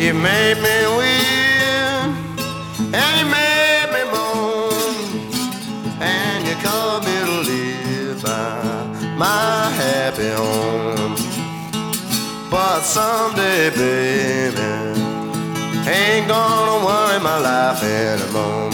You made me weep and you made me moan, and you called me to live by my happy home. But someday, baby, ain't gonna worry my life anymore.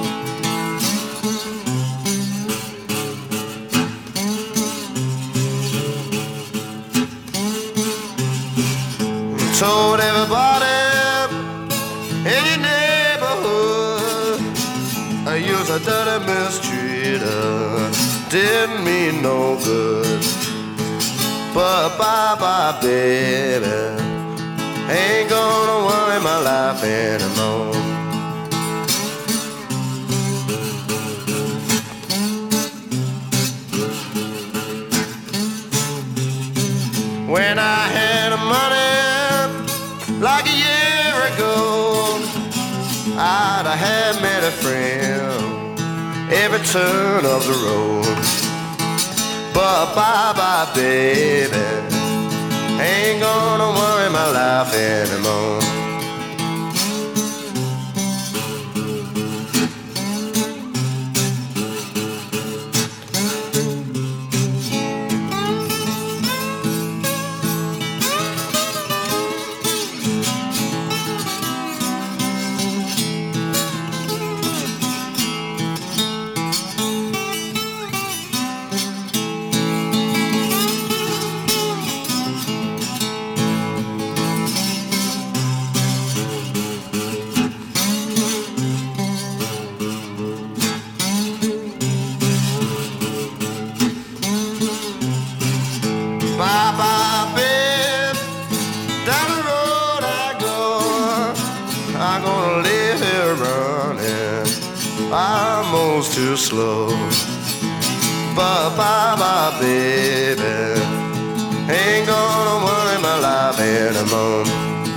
Told everybody in your neighborhood you was a dirty mistreater, didn't mean no good. But bye-bye, baby, ain't gonna worry my life anymore. When I had money like a year ago, I'd have had many friends every turn of the road. But bye-bye, baby, ain't gonna worry my life anymore. Bye-bye, babe, down the road I go. I'm gonna live here running, almost too slow. But bye-bye, baby, ain't gonna worry my life anymore.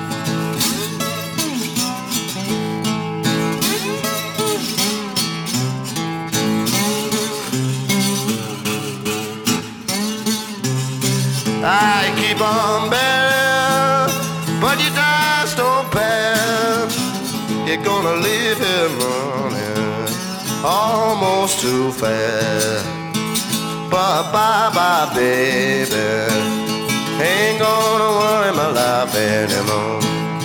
I keep on bearing, but your dice don't pass. You're gonna leave him running almost too fast. But bye-bye, baby, ain't gonna worry my life anymore.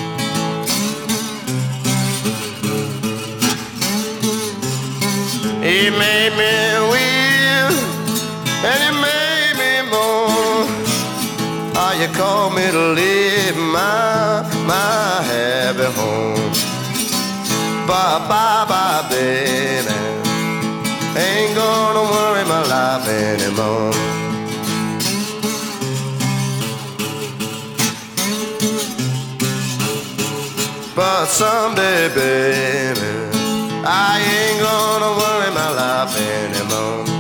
He made me weep and he made me moan. You called me to leave my happy home. But bye-bye, baby, ain't gonna worry my life anymore. But someday, baby, I ain't gonna worry my life anymore.